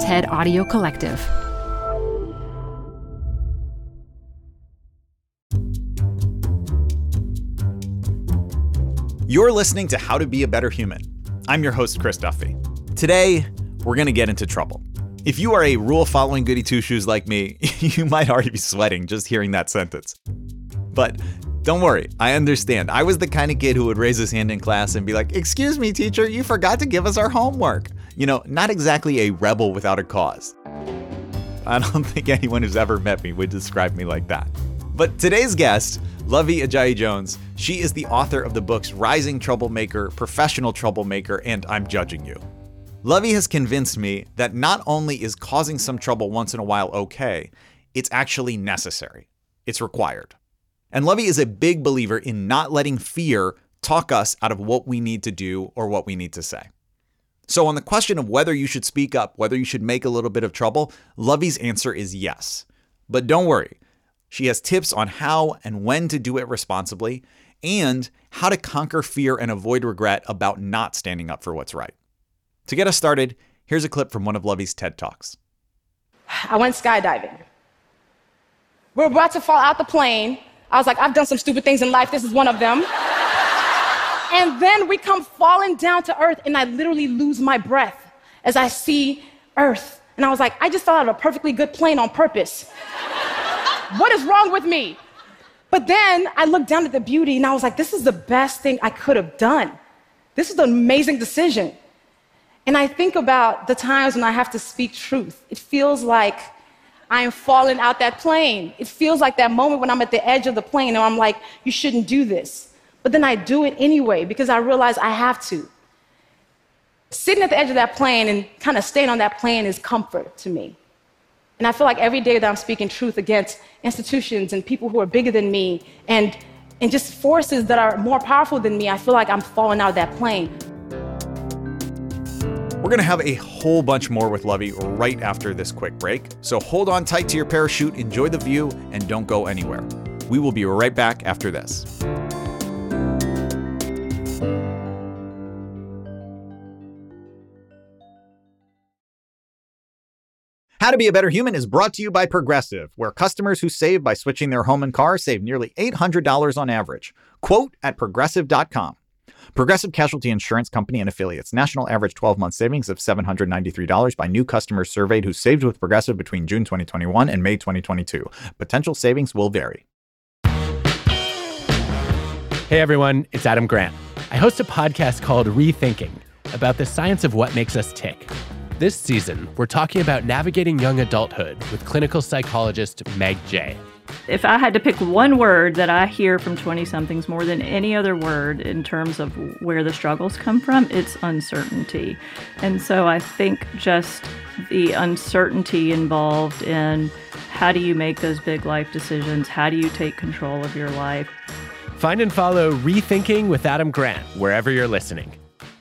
TED Audio Collective. You're listening to How to Be a Better Human. I'm your host, Chris Duffy. Today, we're going to get into trouble. If you are a rule-following goody two-shoes like me, you might already be sweating just hearing that sentence. But don't worry, I understand. I was the kind of kid who would raise his hand in class and be like, "Excuse me, teacher, you forgot to give us our homework." You know, not exactly a rebel without a cause. I don't think anyone who's ever met me would describe me like that. But today's guest, Lovie Ajayi-Jones, she is the author of the books Rising Troublemaker, Professional Troublemaker, and I'm Judging You. Lovie has convinced me that not only is causing some trouble once in a while okay, it's actually necessary. It's required. And Lovie is a big believer in not letting fear talk us out of what we need to do or what we need to say. So on the question of whether you should speak up, whether you should make a little bit of trouble, Lovie's answer is yes. But don't worry. She has tips on how and when to do it responsibly and how to conquer fear and avoid regret about not standing up for what's right. To get us started, here's a clip from one of Lovie's TED Talks. I went skydiving. We're about to fall out the plane. I was like, I've done some stupid things in life. This is one of them. And then we come falling down to earth, and I literally lose my breath as I see earth. And I was like, I just fell out of a perfectly good plane on purpose. What is wrong with me? But then I looked down at the beauty, and I was like, this is the best thing I could have done. This is an amazing decision. And I think about the times when I have to speak truth. It feels like I am falling out that plane. It feels like that moment when I'm at the edge of the plane and I'm like, you shouldn't do this. But then I do it anyway because I realize I have to. Sitting at the edge of that plane and kind of staying on that plane is comfort to me. And I feel like every day that I'm speaking truth against institutions and people who are bigger than me and just forces that are more powerful than me, I feel like I'm falling out of that plane. We're going to have a whole bunch more with Lovie right after this quick break. So hold on tight to your parachute, enjoy the view, and don't go anywhere. We will be right back after this. How to Be a Better Human is brought to you by Progressive, where customers who save by switching their home and car save nearly $800 on average. Quote at Progressive.com. Progressive Casualty Insurance Company and Affiliates. National average 12-month savings of $793 by new customers surveyed who saved with Progressive between June 2021 and May 2022. Potential savings will vary. Hey everyone, it's Adam Grant. I host a podcast called Rethinking about the science of what makes us tick. This season, we're talking about navigating young adulthood with clinical psychologist Meg Jay. If I had to pick one word that I hear from 20-somethings more than any other word in terms of where the struggles come from, it's uncertainty. And so I think just the uncertainty involved in how do you make those big life decisions? How do you take control of your life? Find and follow Rethinking with Adam Grant wherever you're listening.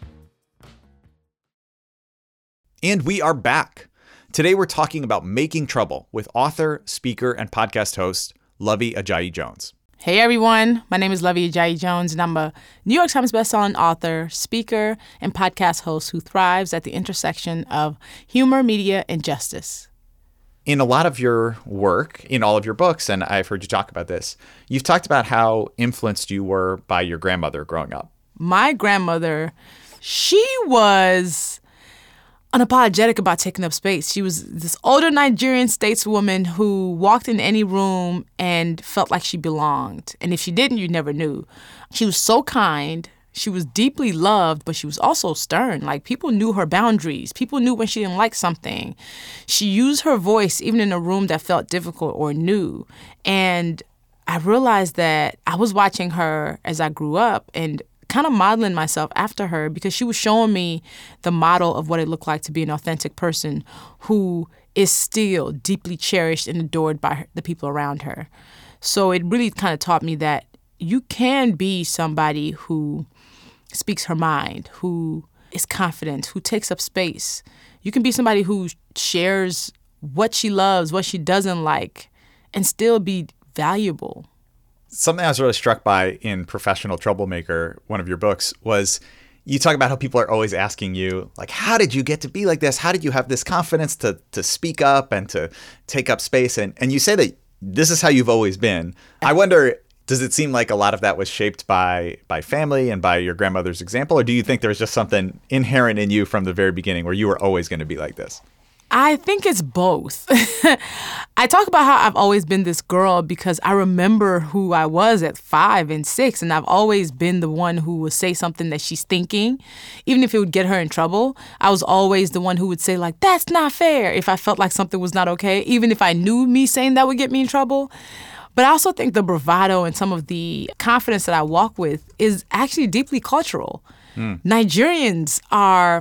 And we are back. Today we're talking about making trouble with author, speaker, and podcast host Lovie Ajayi-Jones. Hey everyone, my name is Lovie Ajayi-Jones, and I'm a New York Times bestselling author, speaker, and podcast host who thrives at the intersection of humor, media, and justice. In a lot of your work, in all of your books, and I've heard you talk about this, you've talked about how influenced you were by your grandmother growing up. My grandmother, she was unapologetic about taking up space. She was this older Nigerian stateswoman who walked in any room and felt like she belonged. And if she didn't, you never knew. She was so kind. She was deeply loved, but she was also stern. Like, people knew her boundaries. People knew when she didn't like something. She used her voice even in a room that felt difficult or new. And I realized that I was watching her as I grew up and kind of modeling myself after her because she was showing me the model of what it looked like to be an authentic person who is still deeply cherished and adored by the people around her. So it really kind of taught me that you can be somebody who speaks her mind, who is confident, who takes up space. You can be somebody who shares what she loves, what she doesn't like, and still be valuable. Something I was really struck by in Professional Troublemaker, one of your books, was You talk about how people are always asking you, like, how did you get to be like this? How did you have this confidence to speak up and to take up space? And you say that this is how you've always been. I wonder, does it seem like a lot of that was shaped by family and by your grandmother's example? Or do you think there's just something inherent in you from the very beginning where you were always going to be like this? I think it's both. I talk about how I've always been this girl because I remember who I was at 5 and 6, and I've always been the one who would say something that she's thinking, even if it would get her in trouble. I was always the one who would say, like, that's not fair, if I felt like something was not okay, even if I knew me saying that would get me in trouble. But I also think the bravado and some of the confidence that I walk with is actually deeply cultural. Nigerians are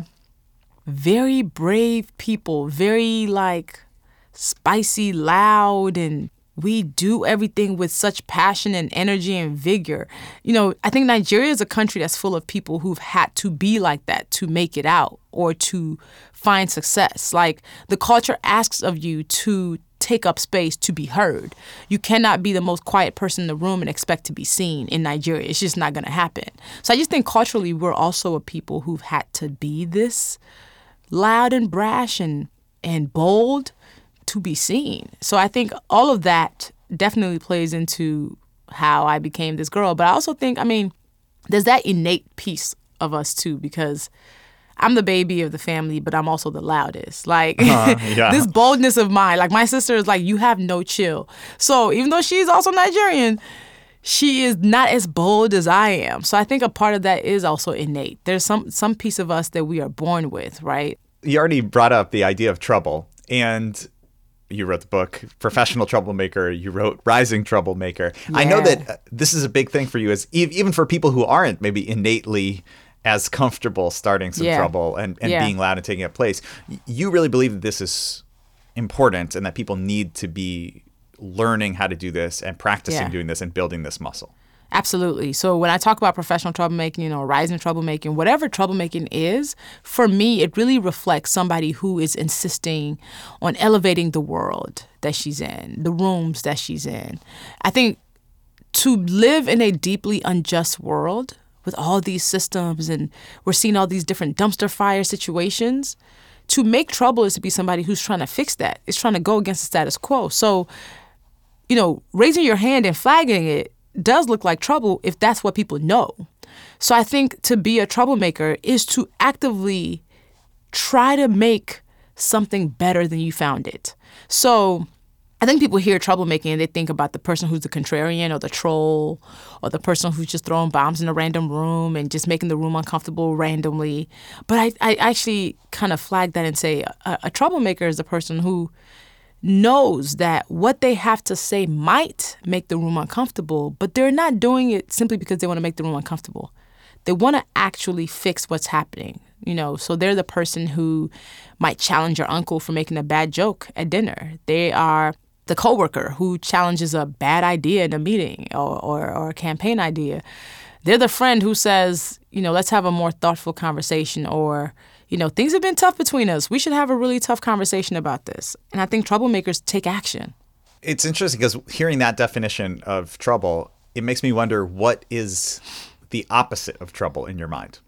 very brave people, very like spicy, loud, and we do everything with such passion and energy and vigor. You know, I think Nigeria is a country that's full of people who've had to be like that to make it out or to find success. Like, the culture asks of you to take up space to be heard. You cannot be the most quiet person in the room and expect to be seen in Nigeria. It's just not going to happen. So I just think culturally we're also a people who've had to be this loud and brash and bold to be seen. So I think all of that definitely plays into how I became this girl. But I also think, I mean, there's that innate piece of us too, because I'm the baby of the family, but I'm also the loudest. Like, this boldness of mine, like my sister is like, you have no chill. So even though she's also Nigerian, she is not as bold as I am. So I think a part of that is also innate. There's some piece of us that we are born with, right? You already brought up the idea of trouble, and you wrote the book Professional Troublemaker. You wrote Rising Troublemaker. Yeah. I know that this is a big thing for you, as even for people who aren't maybe innately as comfortable starting some trouble and being loud and taking up place. You really believe that this is important and that people need to be learning how to do this and practicing doing this and building this muscle. Absolutely. So when I talk about professional troublemaking, rising troublemaking, whatever troublemaking is, for me, it really reflects somebody who is insisting on elevating the world that she's in, the rooms that she's in. I think to live in a deeply unjust world with all these systems, and we're seeing all these different dumpster fire situations, to make trouble is to be somebody who's trying to fix that. It's trying to go against the status quo. So, raising your hand and flagging it does look like trouble if that's what people know. So I think to be a troublemaker is to actively try to make something better than you found it. So I think people hear troublemaking and they think about the person who's the contrarian or the troll or the person who's just throwing bombs in a random room and just making the room uncomfortable randomly. But I actually kind of flag that and say a troublemaker is a person who knows that what they have to say might make the room uncomfortable, but they're not doing it simply because they want to make the room uncomfortable. They want to actually fix what's happening, So they're the person who might challenge your uncle for making a bad joke at dinner. They are the coworker who challenges a bad idea in a meeting or a campaign idea. They're the friend who says, let's have a more thoughtful conversation, or things have been tough between us. We should have a really tough conversation about this. And I think troublemakers take action. It's interesting because hearing that definition of trouble, it makes me wonder, what is the opposite of trouble in your mind?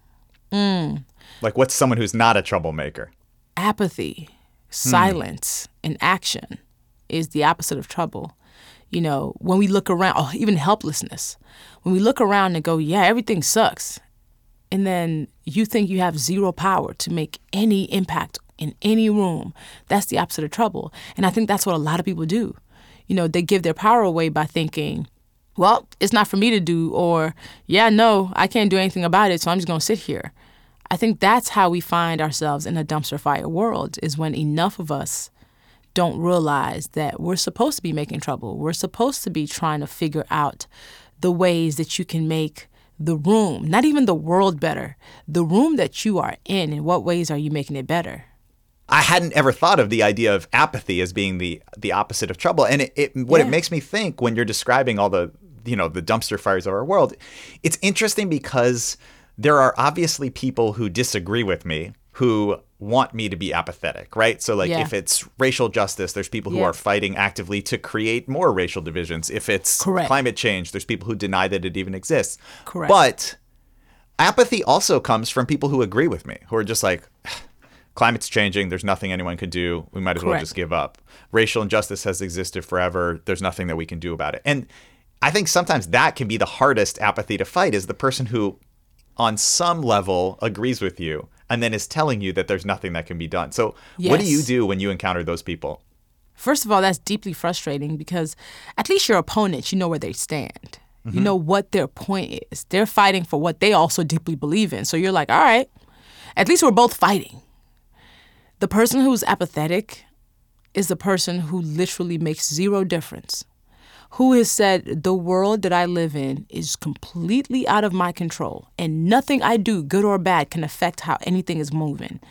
Like, what's someone who's not a troublemaker? Apathy, silence, and action is the opposite of trouble. When we look around, or even helplessness, when we look around and go, yeah, everything sucks, and then you think you have zero power to make any impact in any room, that's the opposite of trouble. And I think that's what a lot of people do. They give their power away by thinking, well, it's not for me to do, or, yeah, no, I can't do anything about it, so I'm just going to sit here. I think that's how we find ourselves in a dumpster fire world, is when enough of us don't realize that we're supposed to be making trouble. We're supposed to be trying to figure out the ways that you can make the room, not even the world, better. The room that you are in what ways are you making it better? I hadn't ever thought of the idea of apathy as being the opposite of trouble. And it makes me think, when you're describing all the dumpster fires of our world, it's interesting because there are obviously people who disagree with me who want me to be apathetic, right? So if it's racial justice, there's people who are fighting actively to create more racial divisions. If it's climate change, there's people who deny that it even exists. Correct. But Apathy also comes from people who agree with me, who are just like, climate's changing. There's nothing anyone can do. We might as well just give up. Racial injustice has existed forever. There's nothing that we can do about it. And I think sometimes that can be the hardest apathy to fight, is the person who on some level agrees with you and then is telling you that there's nothing that can be done. So what do you do when you encounter those people? First of all, that's deeply frustrating because at least your opponents, you know where they stand. Mm-hmm. You know what their point is. They're fighting for what they also deeply believe in. So you're like, all right, at least we're both fighting. The person who's apathetic is the person who literally makes zero difference, who has said the world that I live in is completely out of my control and nothing I do, good or bad, can affect how anything is moving.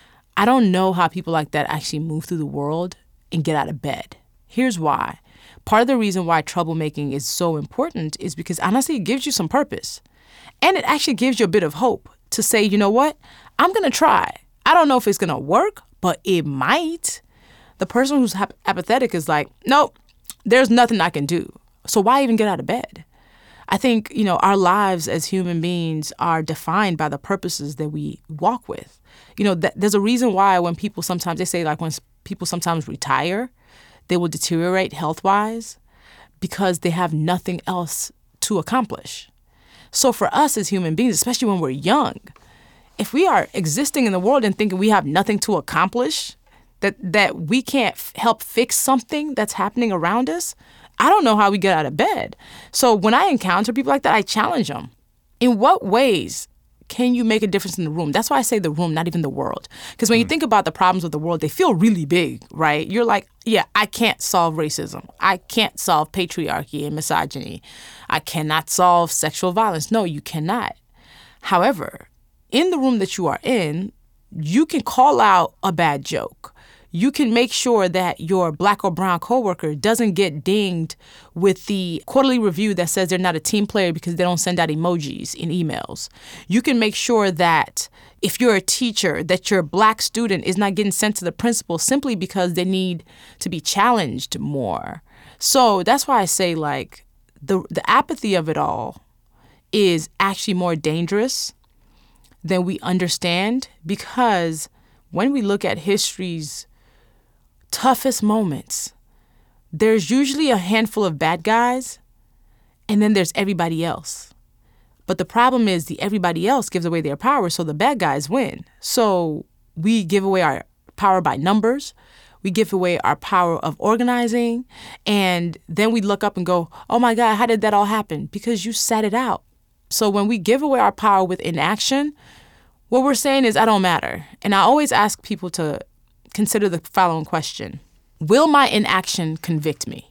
I don't know how people like that actually move through the world and get out of bed. Here's why. Part of the reason why troublemaking is so important is because honestly, it gives you some purpose. And it actually gives you a bit of hope to say, you know what? I'm going to try. I don't know if it's going to work, but it might. The person who's apathetic is like, nope, there's nothing I can do. So why even get out of bed? I think, our lives as human beings are defined by the purposes that we walk with. There's a reason why when people sometimes, they say like when people sometimes retire, they will deteriorate health-wise because they have nothing else to accomplish. So for us as human beings, especially when we're young, if we are existing in the world and thinking we have nothing to accomplish, that we can't help fix something that's happening around us, I don't know how we get out of bed. So when I encounter people like that, I challenge them. In what ways can you make a difference in the room? That's why I say the room, not even the world. Because when you think about the problems of the world, they feel really big, right? You're like, yeah, I can't solve racism. I can't solve patriarchy and misogyny. I cannot solve sexual violence. No, you cannot. However, in the room that you are in, you can call out a bad joke. You can make sure that your black or brown coworker doesn't get dinged with the quarterly review that says they're not a team player because they don't send out emojis in emails. You can make sure that if you're a teacher, that your black student is not getting sent to the principal simply because they need to be challenged more. So that's why I say, like, the apathy of it all is actually more dangerous than we understand, because when we look at history's toughest moments, there's usually a handful of bad guys, and then there's everybody else. But the problem is the everybody else gives away their power, so the bad guys win. So we give away our power by numbers. We give away our power of organizing. And then we look up and go, oh my God, how did that all happen? Because you sat it out. So when we give away our power with inaction, what we're saying is, I don't matter. And I always ask people to consider the following question. Will my inaction convict me?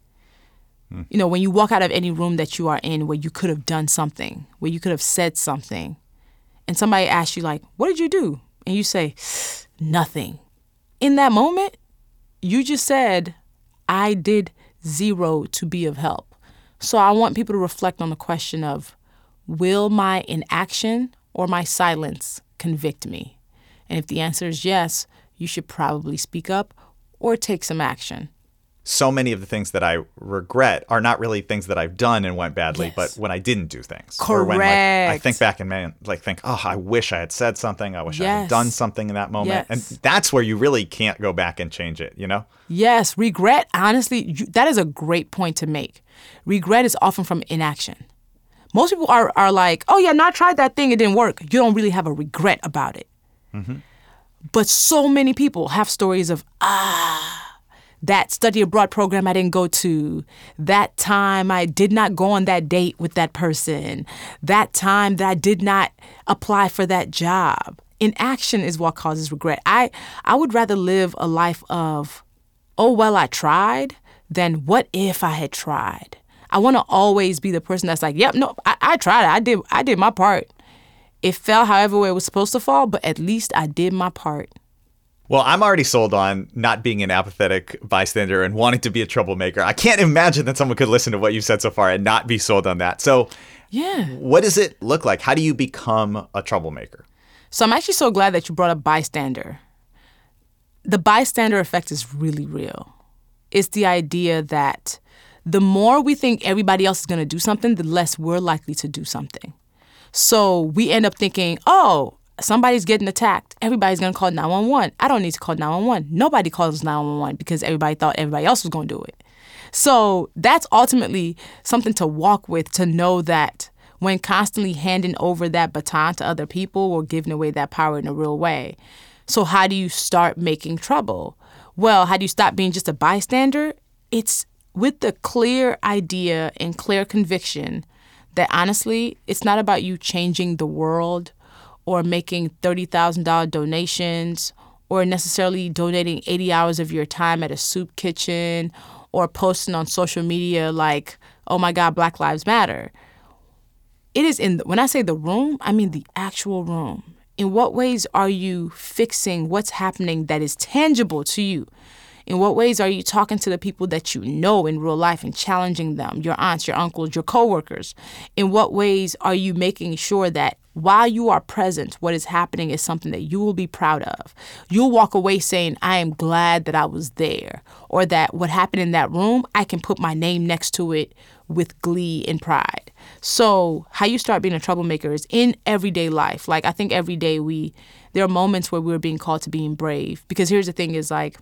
When you walk out of any room that you are in where you could have done something, where you could have said something, and somebody asks you like, what did you do? And you say, nothing. In that moment, you just said, I did zero to be of help. So I want people to reflect on the question of, will my inaction or my silence convict me? And if the answer is yes, you should probably speak up or take some action. So many of the things that I regret are not really things that I've done and went badly, Yes. but when I didn't do things. Correct. Or when I think back and think, oh, I wish I had said something. I wish I had Yes. done something in that moment. Yes. And that's where you really can't go back and change it, Yes, regret, honestly, that is a great point to make. Regret is often from inaction. Most people are like, oh yeah, no, I tried that thing, it didn't work. You don't really have a regret about it. Mm-hmm. But so many people have stories of, that study abroad program I didn't go to, that time I did not go on that date with that person, that time that I did not apply for that job. Inaction is what causes regret. I would rather live a life of, oh, well, I tried, than what if I had tried. I want to always be the person that's like, yep, no, I tried it. I did my part. It fell however it was supposed to fall, but at least I did my part. Well, I'm already sold on not being an apathetic bystander and wanting to be a troublemaker. I can't imagine that someone could listen to what you've said so far and not be sold on that. So Yeah. What does it look like? How do you become a troublemaker? So I'm actually so glad that you brought up bystander. The bystander effect is really real. It's the idea that the more we think everybody else is going to do something, the less we're likely to do something. So we end up thinking, oh, somebody's getting attacked. Everybody's going to call 911. I don't need to call 911. Nobody calls 911 because everybody thought everybody else was going to do it. So that's ultimately something to walk with, to know that when constantly handing over that baton to other people, we're giving away that power in a real way. So how do you start making trouble? Well, how do you stop being just a bystander? It's with the clear idea and clear conviction that honestly, it's not about you changing the world or making $30,000 donations or necessarily donating 80 hours of your time at a soup kitchen or posting on social media like, oh my God, Black Lives Matter. It is when I say the room, I mean the actual room. In what ways are you fixing what's happening that is tangible to you? In what ways are you talking to the people that you know in real life and challenging them, your aunts, your uncles, your coworkers? In what ways are you making sure that while you are present, what is happening is something that you will be proud of? You'll walk away saying, I am glad that I was there, or that what happened in that room, I can put my name next to it with glee and pride. So how you start being a troublemaker is in everyday life. Like, I think every day there are moments where we're being called to being brave. Because here's the thing is like,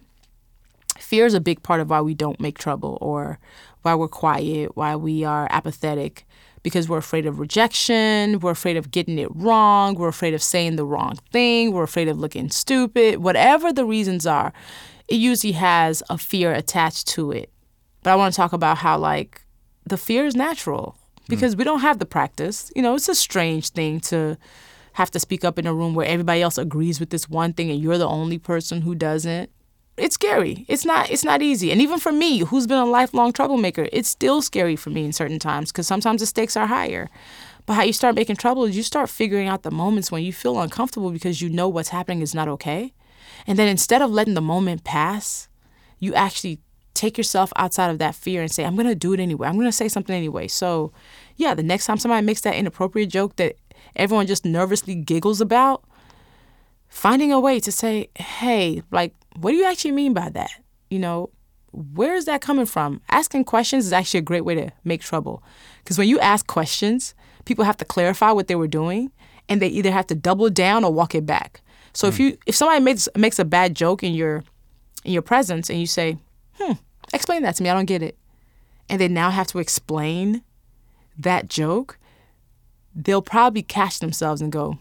fear is a big part of why we don't make trouble or why we're quiet, why we are apathetic, because we're afraid of rejection, we're afraid of getting it wrong, we're afraid of saying the wrong thing, we're afraid of looking stupid. Whatever the reasons are, it usually has a fear attached to it. But I want to talk about how, like, the fear is natural because we don't have the practice. You know, it's a strange thing to have to speak up in a room where everybody else agrees with this one thing and you're the only person who doesn't. It's scary. It's not easy. And even for me, who's been a lifelong troublemaker, it's still scary for me in certain times because sometimes the stakes are higher. But how you start making trouble is you start figuring out the moments when you feel uncomfortable because you know what's happening is not okay. And then instead of letting the moment pass, you actually take yourself outside of that fear and say, I'm going to do it anyway. I'm going to say something anyway. So, yeah, the next time somebody makes that inappropriate joke that everyone just nervously giggles about, finding a way to say, hey, like, what do you actually mean by that? You know, where is that coming from? Asking questions is actually a great way to make trouble. Because when you ask questions, people have to clarify what they were doing, and they either have to double down or walk it back. So if somebody makes a bad joke in your presence and you say, explain that to me, I don't get it, and they now have to explain that joke, they'll probably catch themselves and go,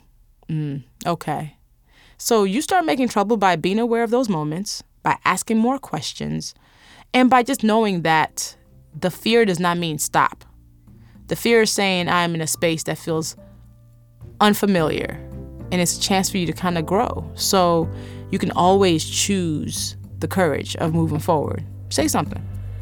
okay. So you start making trouble by being aware of those moments, by asking more questions, and by just knowing that the fear does not mean stop. The fear is saying I'm in a space that feels unfamiliar, and it's a chance for you to kind of grow. So you can always choose the courage of moving forward. Say something.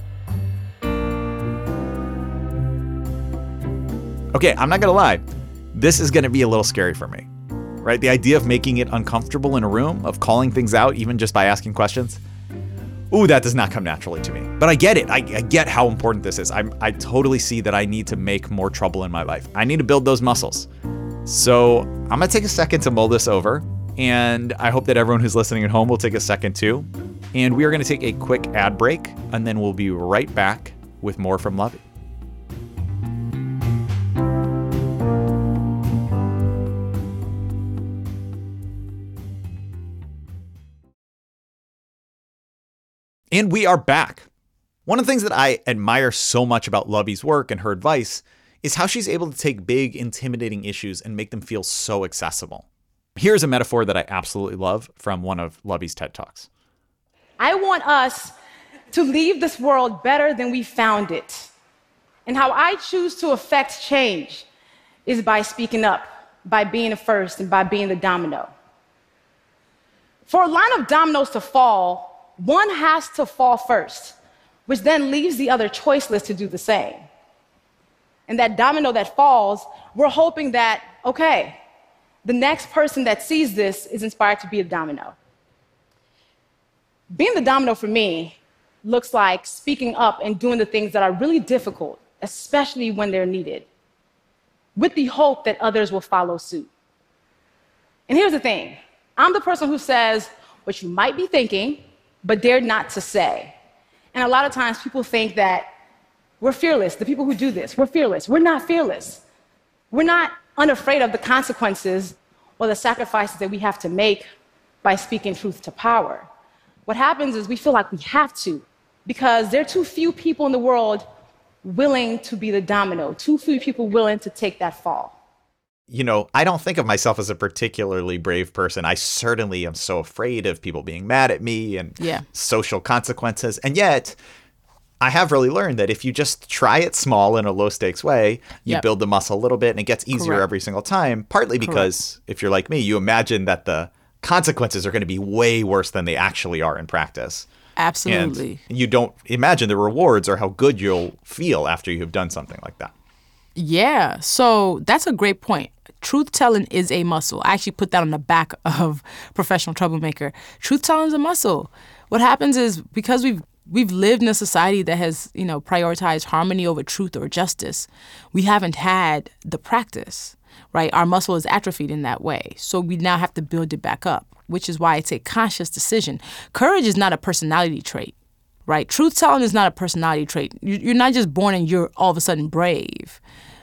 Okay, I'm not gonna lie. This is gonna be a little scary for me. Right? The idea of making it uncomfortable in a room, of calling things out even just by asking questions. Ooh, that does not come naturally to me. But I get it. I get how important this is. I totally see that I need to make more trouble in my life. I need to build those muscles. So I'm gonna take a second to mull this over. And I hope that everyone who's listening at home will take a second too. And we are gonna take a quick ad break and then we'll be right back with more from Lovey. And we are back. One of the things that I admire so much about Lovey's work and her advice is how she's able to take big, intimidating issues and make them feel so accessible. Here's a metaphor that I absolutely love from one of Lovey's TED Talks. I want us to leave this world better than we found it. And how I choose to affect change is by speaking up, by being the first, and by being the domino. For a line of dominoes to fall, one has to fall first, which then leaves the other choiceless to do the same. And that domino that falls, we're hoping that, okay, the next person that sees this is inspired to be a domino. Being the domino for me looks like speaking up and doing the things that are really difficult, especially when they're needed, with the hope that others will follow suit. And here's the thing. I'm the person who says what you might be thinking, but dare not to say. And a lot of times people think that we're fearless. The people who do this, we're fearless. We're not fearless. We're not unafraid of the consequences or the sacrifices that we have to make by speaking truth to power. What happens is we feel like we have to, because there are too few people in the world willing to be the domino, too few people willing to take that fall. I don't think of myself as a particularly brave person. I certainly am so afraid of people being mad at me and social consequences. And yet, I have really learned that if you just try it small in a low stakes way, you build the muscle a little bit and it gets easier every single time, partly because if you're like me, you imagine that the consequences are going to be way worse than they actually are in practice. Absolutely. And you don't imagine the rewards or how good you'll feel after you've done something like that. Yeah, so that's a great point. Truth-telling is a muscle. I actually put that on the back of Professional Troublemaker. Truth-telling is a muscle. What happens is because we've lived in a society that has, prioritized harmony over truth or justice, we haven't had the practice, right? Our muscle is atrophied in that way. So we now have to build it back up, which is why it's a conscious decision. Courage is not a personality trait, right? Truth-telling is not a personality trait. You're not just born and you're all of a sudden brave.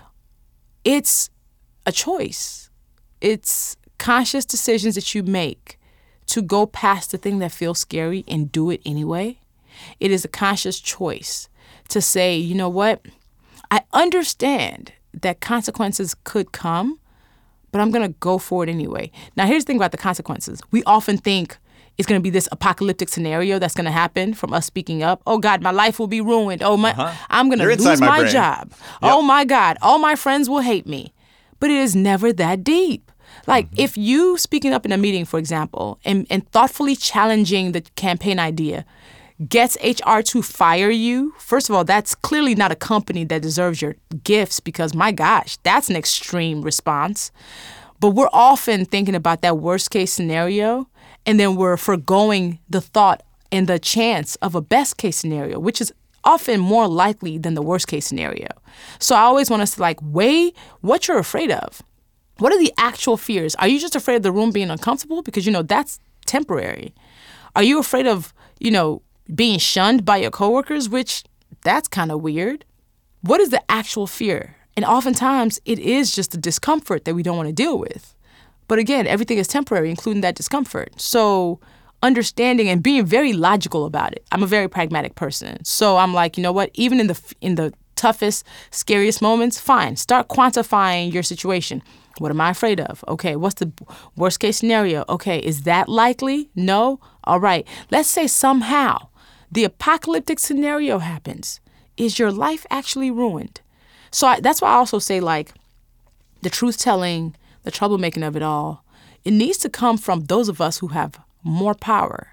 It's a choice. It's conscious decisions that you make to go past the thing that feels scary and do it anyway. It is a conscious choice to say, you know what? I understand that consequences could come, but I'm going to go for it anyway. Now, here's the thing about the consequences. We often think it's going to be this apocalyptic scenario that's going to happen from us speaking up. Oh, God, my life will be ruined. Oh, I'm going to lose my job. Yep. Oh, my God, all my friends will hate me. But it is never that deep. Like, if you speaking up in a meeting, for example, and thoughtfully challenging the campaign idea gets HR to fire you, first of all, that's clearly not a company that deserves your gifts because, my gosh, that's an extreme response. But we're often thinking about that worst case scenario, and then we're forgoing the thought and the chance of a best case scenario, which is often more likely than the worst case scenario. So I always want us to weigh what you're afraid of. What are the actual fears? Are you just afraid of the room being uncomfortable? Because, that's temporary. Are you afraid of, being shunned by your coworkers, which that's kind of weird? What is the actual fear? And oftentimes it is just the discomfort that we don't want to deal with. But again, everything is temporary, including that discomfort. So understanding and being very logical about it. I'm a very pragmatic person. So I'm like, you know what? Even in the toughest, scariest moments, fine. Start quantifying your situation. What am I afraid of? Okay, what's the worst case scenario? Okay, is that likely? No? All right. Let's say somehow the apocalyptic scenario happens. Is your life actually ruined? So that's why I also say, the truth-telling, the troublemaking of it all, it needs to come from those of us who have more power,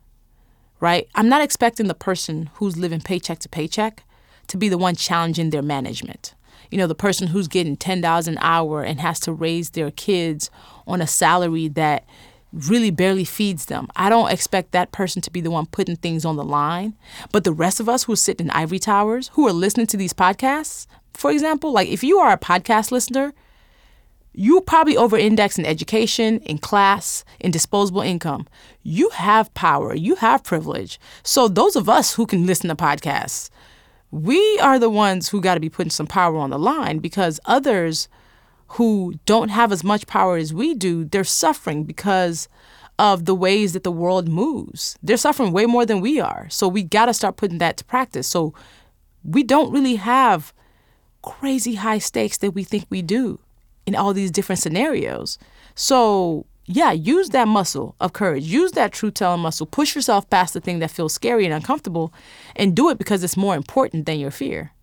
right? I'm not expecting the person who's living paycheck to paycheck to be the one challenging their management. The person who's getting $10 an hour and has to raise their kids on a salary that really barely feeds them. I don't expect that person to be the one putting things on the line. But the rest of us who sit in ivory towers, who are listening to these podcasts, for example, if you are a podcast listener, you probably over-index in education, in class, in disposable income. You have power. You have privilege. So those of us who can listen to podcasts, we are the ones who got to be putting some power on the line, because others who don't have as much power as we do, they're suffering because of the ways that the world moves. They're suffering way more than we are. So we got to start putting that to practice. So we don't really have crazy high stakes that we think we do in all these different scenarios. So yeah, use that muscle of courage. Use that truth-telling muscle. Push yourself past the thing that feels scary and uncomfortable, and do it because it's more important than your fear.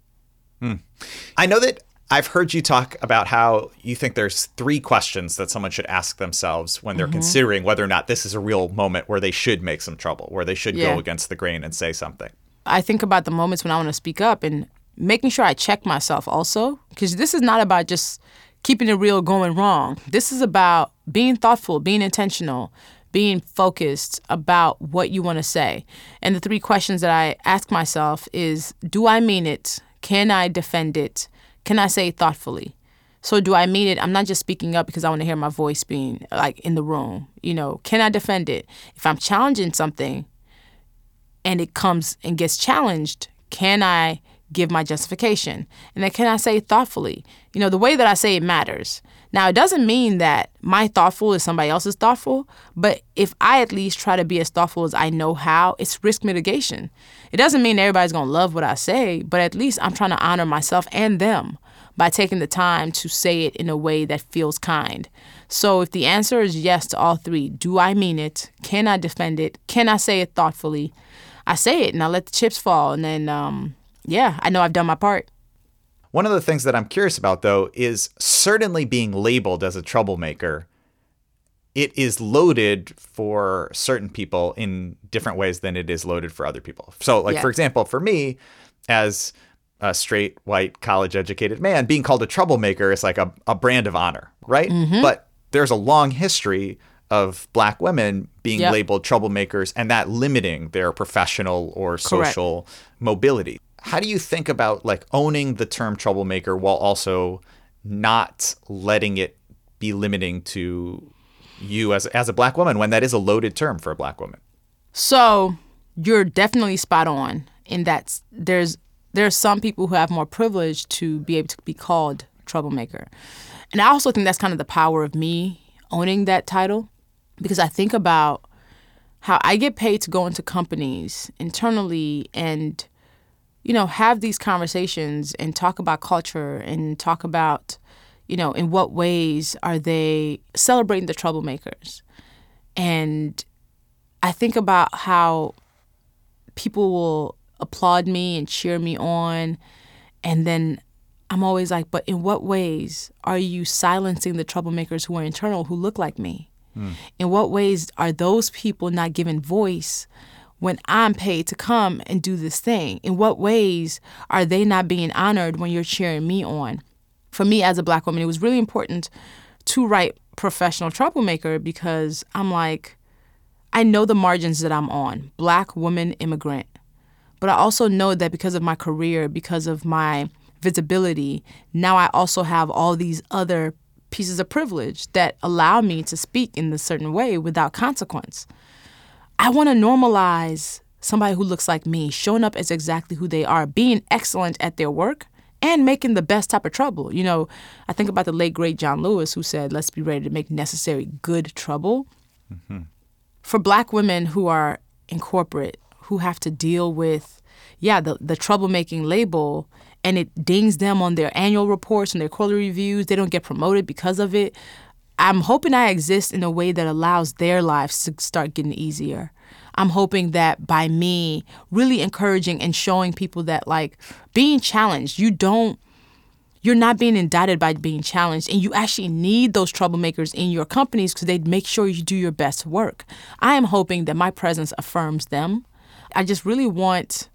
I know that I've heard you talk about how you think there's 3 questions that someone should ask themselves when they're considering whether or not this is a real moment where they should make some trouble, where they should go against the grain and say something. I think about the moments when I want to speak up and making sure I check myself also, because this is not about just keeping it real going wrong. This is about being thoughtful, being intentional, being focused about what you want to say. And the 3 questions that I ask myself is, do I mean it? Can I defend it? Can I say it thoughtfully? So do I mean it? I'm not just speaking up because I want to hear my voice being in the room. Can I defend it? If I'm challenging something and it comes and gets challenged, can I give my justification? And then can I say it thoughtfully? The way that I say it matters. Now, it doesn't mean that my thoughtful is somebody else's thoughtful, but if I at least try to be as thoughtful as I know how, it's risk mitigation. It doesn't mean everybody's going to love what I say, but at least I'm trying to honor myself and them by taking the time to say it in a way that feels kind. So if the answer is yes to all three, do I mean it? Can I defend it? Can I say it thoughtfully? I say it and I let the chips fall, and then, I know I've done my part. One of the things that I'm curious about, though, is certainly being labeled as a troublemaker. It is loaded for certain people in different ways than it is loaded for other people. So, for example, for me, as a straight, white, college-educated man, being called a troublemaker is like a brand of honor, right? Mm-hmm. But there's a long history of Black women being labeled troublemakers and that limiting their professional or social mobility. How do you think about owning the term troublemaker while also not letting it be limiting to you as a Black woman when that is a loaded term for a Black woman? So you're definitely spot on in that there's some people who have more privilege to be able to be called troublemaker. And I also think that's kind of the power of me owning that title, because I think about how I get paid to go into companies internally and have these conversations and talk about culture and talk about, in what ways are they celebrating the troublemakers. And I think about how people will applaud me and cheer me on. And then I'm always like, but in what ways are you silencing the troublemakers who are internal, who look like me? In what ways are those people not given voice when I'm paid to come and do this thing? In what ways are they not being honored when you're cheering me on? For me as a Black woman, it was really important to write professional troublemaker because I'm like, I know the margins that I'm on, Black woman immigrant. But I also know that because of my career, because of my visibility, now I also have all these other pieces of privilege that allow me to speak in this certain way without consequence. I want to normalize somebody who looks like me, showing up as exactly who they are, being excellent at their work, and making the best type of trouble. I think about the late, great John Lewis, who said, let's be ready to make necessary good trouble. Mm-hmm. For Black women who are in corporate, who have to deal with, the troublemaking label, and it dings them on their annual reports and their quarterly reviews, they don't get promoted because of it. I'm hoping I exist in a way that allows their lives to start getting easier. I'm hoping that by me really encouraging and showing people that being challenged, you're not being indicted by being challenged, and you actually need those troublemakers in your companies because they make sure you do your best work. I am hoping that my presence affirms them. I just really want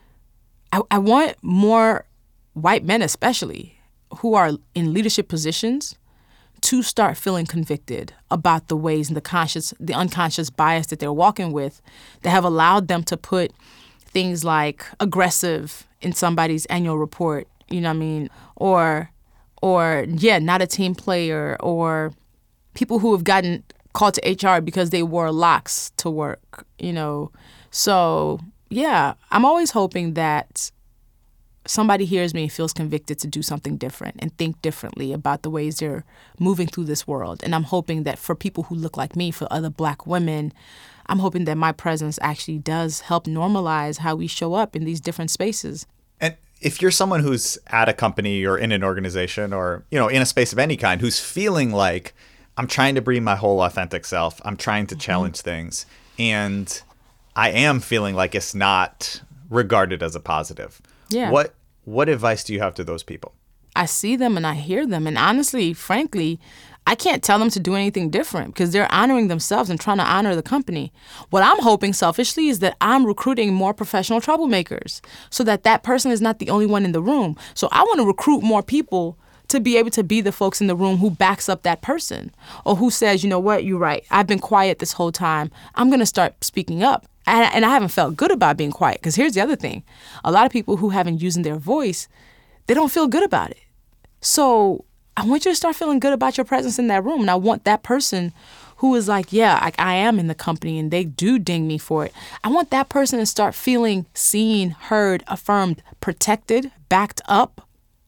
more white men especially who are in leadership positions to start feeling convicted about the ways and the unconscious bias that they're walking with that have allowed them to put things like aggressive in somebody's annual report, you know what I mean? Or not a team player, or people who have gotten called to HR because they wore locks to work, So, I'm always hoping that somebody hears me and feels convicted to do something different and think differently about the ways they're moving through this world. And I'm hoping that for people who look like me, for other Black women, I'm hoping that my presence actually does help normalize how we show up in these different spaces. And if you're someone who's at a company or in an organization or, in a space of any kind, who's feeling like I'm trying to bring my whole authentic self, I'm trying to challenge things, and I am feeling like it's not regarded as a positive. Yeah. What advice do you have to those people? I see them and I hear them. And honestly, frankly, I can't tell them to do anything different because they're honoring themselves and trying to honor the company. What I'm hoping selfishly is that I'm recruiting more professional troublemakers so that person is not the only one in the room. So I want to recruit more people to be able to be the folks in the room who backs up that person or who says, you know what, you're right. I've been quiet this whole time. I'm going to start speaking up. And I haven't felt good about being quiet because here's the other thing. A lot of people who haven't used their voice, they don't feel good about it. So I want you to start feeling good about your presence in that room. And I want that person who is like, I am in the company and they do ding me for it. I want that person to start feeling seen, heard, affirmed, protected, backed up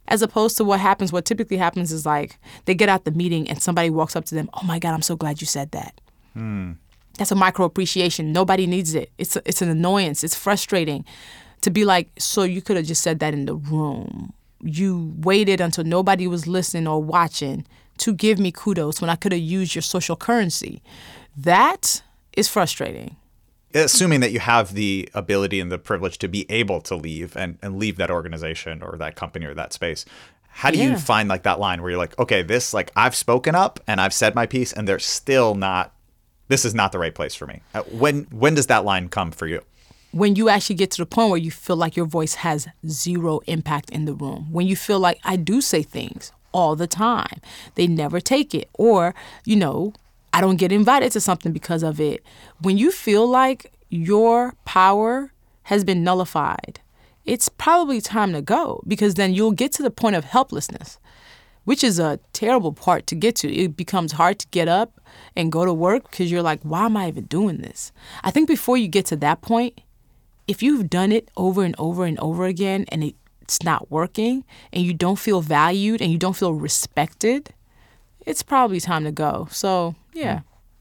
As opposed to what typically happens is like they get out the meeting and somebody walks up to them, oh my God, I'm so glad you said that. That's a micro appreciation. Nobody needs it. It's an annoyance. It's frustrating to be like, so you could have just said that in the room. You waited until nobody was listening or watching to give me kudos when I could have used your social currency. That is frustrating. Assuming that you have the ability and the privilege to be able to leave and leave that organization or that company or that space, how do you find like that line where you're like, okay, this, like, I've spoken up and I've said my piece and they're still not, this is not the right place for me. When does that line come for you? When you actually get to the point where you feel like your voice has zero impact in the room. When you feel like I do say things all the time, they never take it. Or, I don't get invited to something because of it. When you feel like your power has been nullified, it's probably time to go, because then you'll get to the point of helplessness, which is a terrible part to get to. It becomes hard to get up and go to work because you're like, why am I even doing this? I think before you get to that point, if you've done it over and over and over again and it's not working and you don't feel valued and you don't feel respected, it's probably time to go. So, yeah.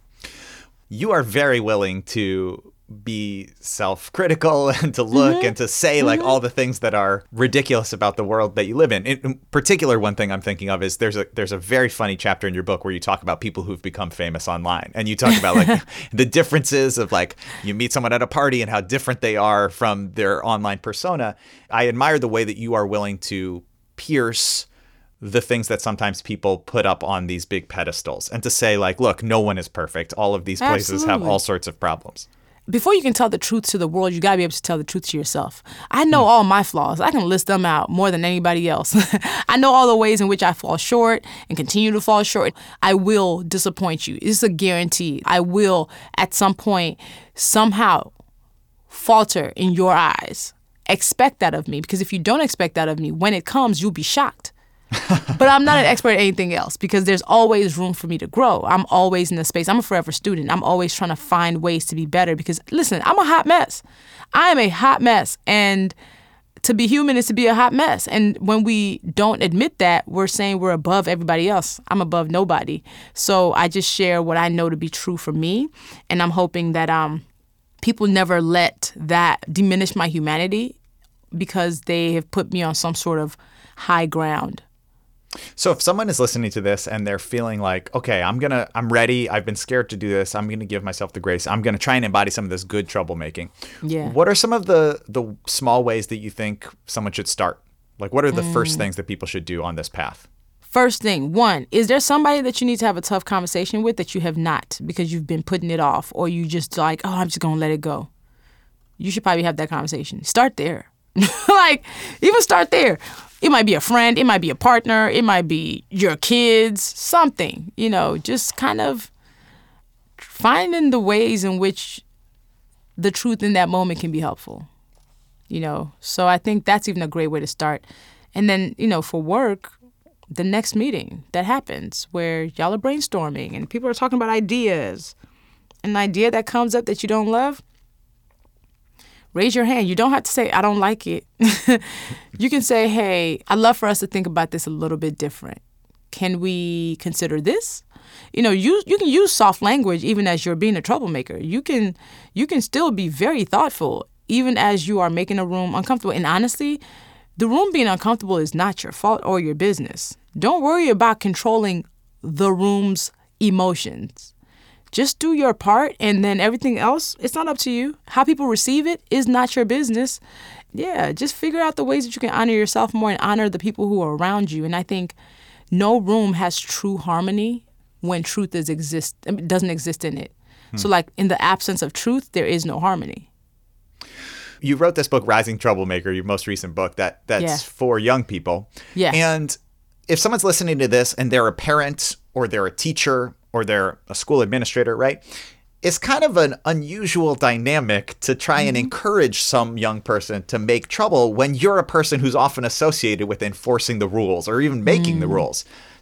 You are very willing to be self-critical and to look and to say like all the things that are ridiculous about the world that you live in. In particular, one thing I'm thinking of is there's a very funny chapter in your book where you talk about people who've become famous online, and you talk about like the differences of like you meet someone at a party and how different they are from their online persona. I admire the way that you are willing to pierce the things that sometimes people put up on these big pedestals and to say like, look, no one is perfect. All of these places have all sorts of problems. Before you can tell the truth to the world, you got to be able to tell the truth to yourself. I know all my flaws. I can list them out more than anybody else. I know all the ways in which I fall short and continue to fall short. I will disappoint you. It's a guarantee. I will, at some point, somehow falter in your eyes. Expect that of me, because if you don't expect that of me, when it comes, you'll be shocked. But I'm not an expert at anything else, because there's always room for me to grow. I'm always in the space. I'm a forever student. I'm always trying to find ways to be better because, listen, I'm a hot mess. I am a hot mess. And to be human is to be a hot mess. And when we don't admit that, we're saying we're above everybody else. I'm above nobody. So I just share what I know to be true for me. And I'm hoping that people never let that diminish my humanity because they have put me on some sort of high ground. So if someone is listening to this and they're feeling like, okay, I'm ready. I've been scared to do this. I'm going to give myself the grace. I'm going to try and embody some of this good troublemaking. Yeah. What are some of the small ways that you think someone should start? Like, what are the first things that people should do on this path? First thing, one, is there somebody that you need to have a tough conversation with that you have not because you've been putting it off, or you just like, oh, I'm just going to let it go? You should probably have that conversation. Start there. Like, even start there. It might be a friend, it might be a partner, it might be your kids, something, just kind of finding the ways in which the truth in that moment can be helpful, So I think that's even a great way to start. And then, for work, the next meeting that happens where y'all are brainstorming and people are talking about ideas, an idea that comes up that you don't love, raise your hand. You don't have to say, I don't like it. You can say, hey, I'd love for us to think about this a little bit different. Can we consider this? You can use soft language even as you're being a troublemaker. You can still be very thoughtful even as you are making a room uncomfortable. And honestly, the room being uncomfortable is not your fault or your business. Don't worry about controlling the room's emotions. Just do your part, and then everything else, it's not up to you. How people receive it is not your business. Yeah, just figure out the ways that you can honor yourself more and honor the people who are around you. And I think no room has true harmony when truth doesn't exist in it. So like in the absence of truth, there is no harmony. You wrote this book, Rising Troublemaker, your most recent book, that's for young people. Yeah. And if someone's listening to this and they're a parent or they're a teacher or they're a school administrator, right? It's kind of an unusual dynamic to try and encourage some young person to make trouble when you're a person who's often associated with enforcing the rules or even making the rules.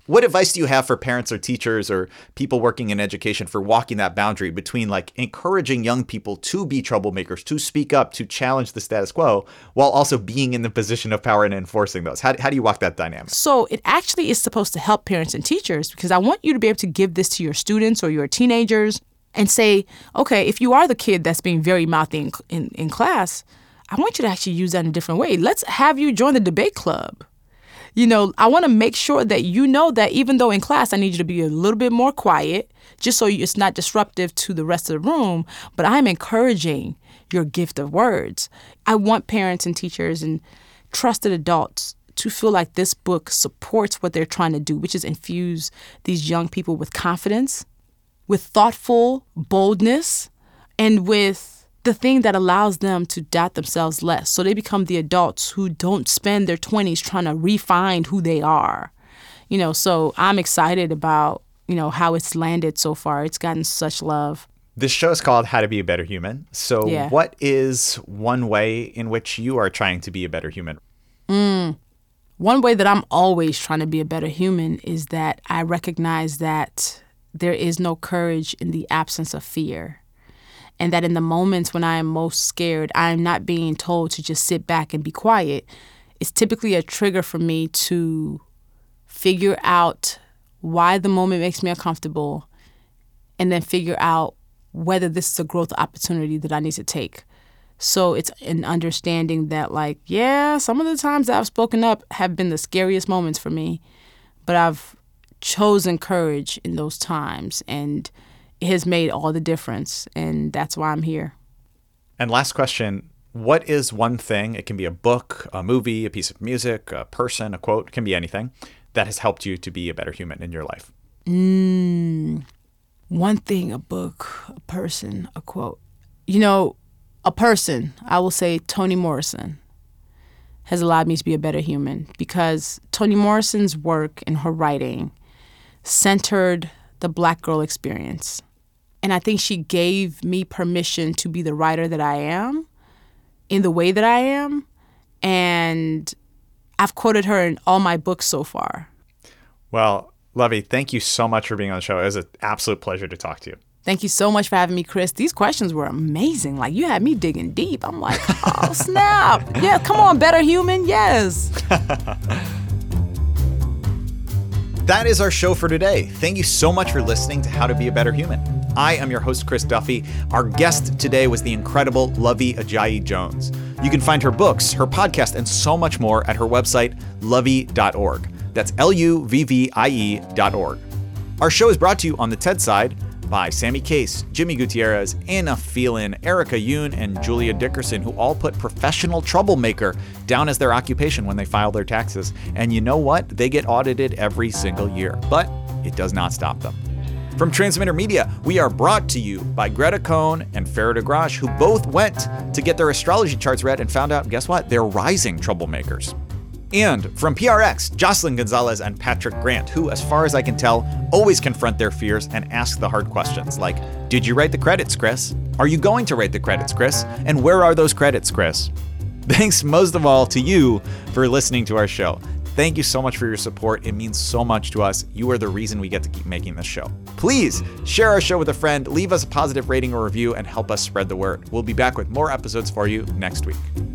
What advice do you have for parents or teachers or people working in education for walking that boundary between like encouraging young people to be troublemakers, to speak up, to challenge the status quo, while also being in the position of power and enforcing those? How do you walk that dynamic? So it actually is supposed to help parents and teachers, because I want you to be able to give this to your students or your teenagers and say, okay, if you are the kid that's being very mouthy in class, I want you to actually use that in a different way. Let's have you join the debate club. You know, I want to make sure that you know that even though in class I need you to be a little bit more quiet, just so it's not disruptive to the rest of the room, but I'm encouraging your gift of words. I want parents and teachers and trusted adults to feel like this book supports what they're trying to do, which is infuse these young people with confidence, with thoughtful boldness, and with the thing that allows them to doubt themselves less. So they become the adults who don't spend their 20s trying to refine who they are. You know, so I'm excited about, you know, how it's landed so far. It's gotten such love. This show is called How to Be a Better Human. So What is one way in which you are trying to be a better human? One way that I'm always trying to be a better human is that I recognize that there is no courage in the absence of fear. And that in the moments when I am most scared, I am not being told to just sit back and be quiet. It's typically a trigger for me to figure out why the moment makes me uncomfortable and then figure out whether this is a growth opportunity that I need to take. So it's an understanding that, like, yeah, some of the times that I've spoken up have been the scariest moments for me, but I've chosen courage in those times, and it has made all the difference, and that's why I'm here. And last question, what is one thing, it can be a book, a movie, a piece of music, a person, a quote, it can be anything, that has helped you to be a better human in your life? One thing, a book, a person, a quote. You know, a person, I will say Toni Morrison, has allowed me to be a better human, because Toni Morrison's work and her writing centered the Black girl experience. And I think she gave me permission to be the writer that I am in the way that I am. And I've quoted her in all my books so far. Well, Lovey, thank you so much for being on the show. It was an absolute pleasure to talk to you. Thank you so much for having me, Chris. These questions were amazing. Like, you had me digging deep. I'm like, oh, snap. Yeah, come on, better human. Yes. That is our show for today. Thank you so much for listening to How to Be a Better Human. I am your host, Chris Duffy. Our guest today was the incredible Lovey Ajayi-Jones. You can find her books, her podcast, and so much more at her website, lovey.org. That's LUVVIE.org. Our show is brought to you on the TED side by Sammy Case, Jimmy Gutierrez, Anna Phelan, Erica Yoon, and Julia Dickerson, who all put professional troublemaker down as their occupation when they file their taxes. And you know what? They get audited every single year, but it does not stop them. From Transmitter Media, we are brought to you by Greta Cohn and Farah DeGrache, who both went to get their astrology charts read and found out, guess what? They're rising troublemakers. And from PRX, Jocelyn Gonzalez and Patrick Grant, who, as far as I can tell, always confront their fears and ask the hard questions like, did you write the credits, Chris? Are you going to write the credits, Chris? And where are those credits, Chris? Thanks most of all to you for listening to our show. Thank you so much for your support. It means so much to us. You are the reason we get to keep making this show. Please share our show with a friend, leave us a positive rating or review, and help us spread the word. We'll be back with more episodes for you next week.